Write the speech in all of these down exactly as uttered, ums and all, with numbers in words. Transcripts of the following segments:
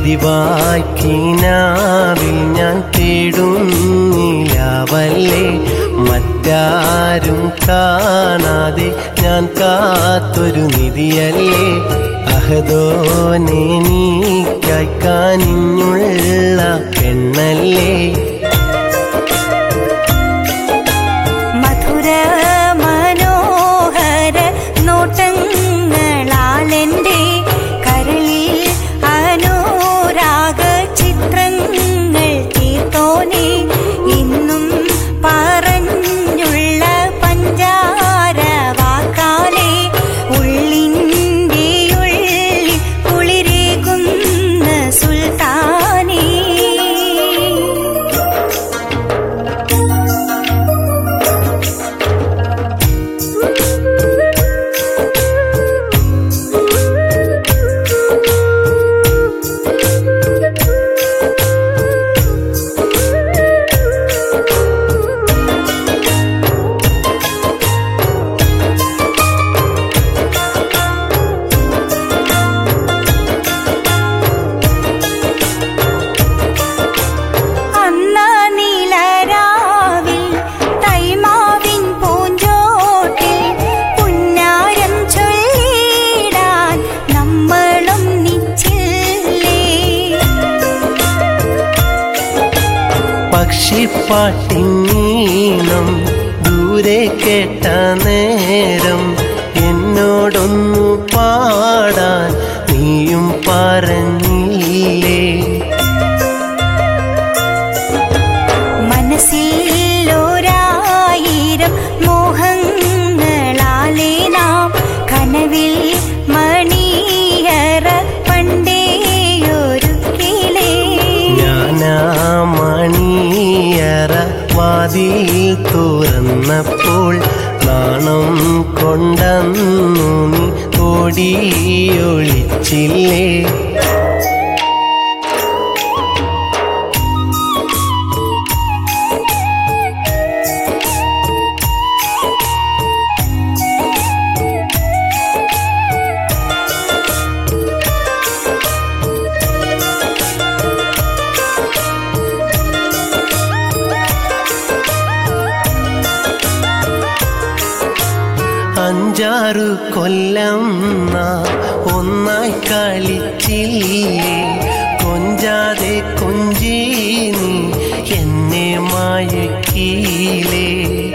പതിവാക്കിനാവിൽ ഞാൻ തേടുന്നില്ലാവല്ലേ, മറ്റാരും കാണാതെ ഞാൻ കാത്തൊരു നിധിയല്ലേ. അഹദോനെ നീക്കായി കാനിഞ്ഞുള്ള പെണ്ണല്ലേ. മധുര മനോഹര നോട്ടങ്ങളാലെൻ്റെ കരളിൽ അനുരാഗ ചിത്രങ്ങൾ തീർത്തോനെ. ഇന്നും പറഞ്ഞുള്ള പഞ്ചാര വാക്കാലെ ഉള്ളിൻ്റെ ഉള്ളിൽ കുളിരേകുന്ന സുൽത്താനേ. പക്ഷിപ്പാട്ടിനീണം ദൂരെ കേട്ട നേരം എന്നോടൊന്നു പാടാൻ നീയും പറഞ്ഞില്ലേ. മനസ്സിൽ ഒരായിരം മോഹങ്ങളാലേ നാം കനവിൽ മണിയറ പണ്ടേയൊരുക്കിലേ. ഞാനാ മണിയറ വാതിൽ തുറന്നപ്പോൾ നാണം കൊണ്ടന്നു നീ ഓടിയൊളിച്ചില്ലേ. അഞ്ചാറു കൊല്ലം നാം ഒന്നായി കളിച്ചില്ലേ, കൊഞ്ചാതെ കൊഞ്ചി നീ എന്നെ മയക്കിയില്ലേ.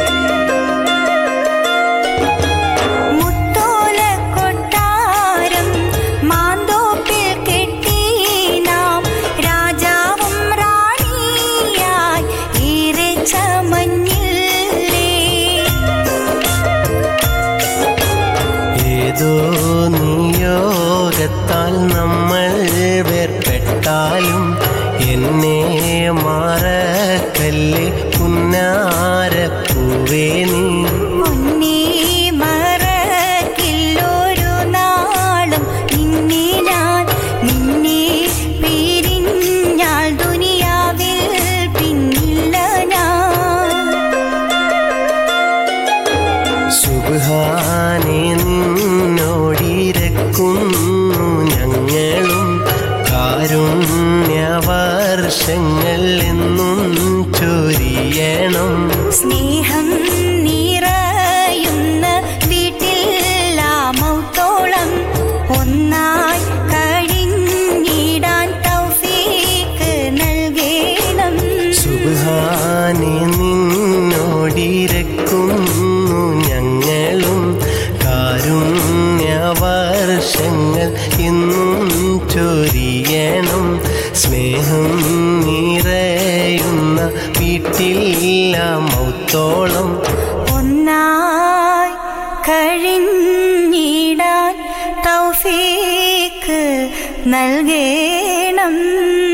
മുത്തോല കൊട്ടാരം മാന്തോപ്പിൽ കെട്ടി നാം രാജാവും റാണിയായി ഏറെ ചമഞ്ഞില്ലേ. ഏതോ നിയോഗത്താൽ നമ്മൾ വേർപെട്ടാലും എന്നെ മറക്കല്ലേ പുന്നാരപ്പൂവേ നീ. പൊന്നേ മറക്കില്ലൊരു നാളും നിന്നെ ഞാൻ, നിന്നെ പിരിഞ്ഞാൽ ദുനിയാവിൽ പിന്നില്ല ഞാൻ. സുബ്ഹാനേ നിന്നോടിരക്കുന്നു ഞങ്ങളും, കാരുണ്യവർഷങ്ങൾ എന്നും ചൊരിയണം. സ്നേഹം നിറയുന്ന വീട്ടിൽ ആ മൗത്തോളം ഒന്നായി കഴിഞ്ഞിടാൻ തൗഫീക്ക് നൽകണം. സുബ്ഹാനേ നിന്നോടിരക്കുന്നു ഞങ്ങളും, കാരുണ്യവർഷങ്ങൾ എന്നും ചൊരിയണം. സ്നേഹം നിറയുന്ന വീട്ടില്ല മൗത്തോളം ഒന്നായി കഴിഞ്ഞിടാൻ തൗഫീക്ക് നൽകണം.